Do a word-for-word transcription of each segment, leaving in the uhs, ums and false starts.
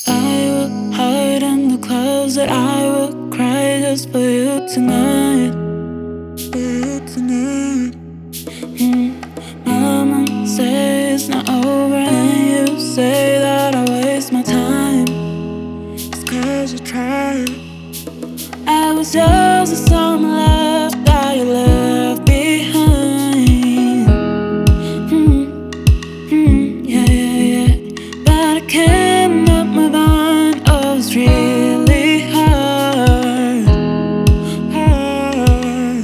I will hide in the closet, I will cry just for you tonight. For you tonight. Mm. Mama says it's not over, and you say that I waste my time. It's 'cause you tried. I was just a summer love that you left behind. Mm. Mm. Yeah, yeah, yeah. But I can't move on. Oh, it's really hard, hard.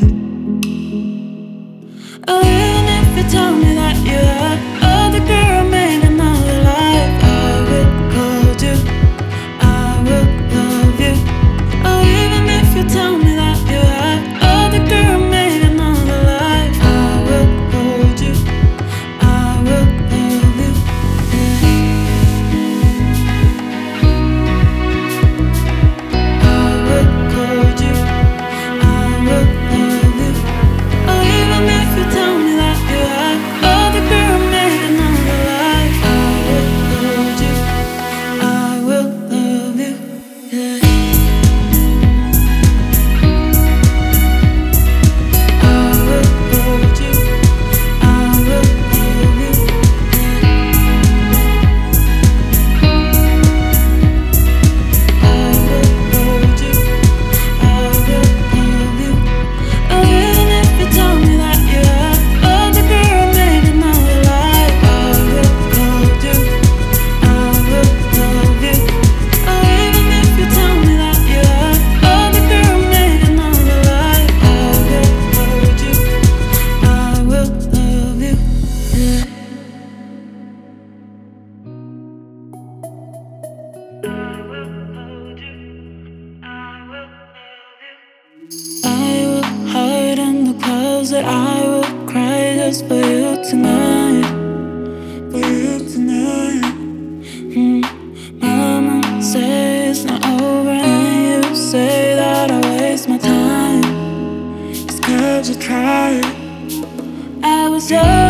Oh, even if you tell me that you have other girl made another life, I will hold you, I will love you. Oh, even if you tell me that you have other girl made another life, I will hold you, I will love you. I will hide in the closet, I will cry just for you tonight. For you tonight. Mm. Mama says it's not over, and you say that I waste my time. It's 'cause you tried. I was young.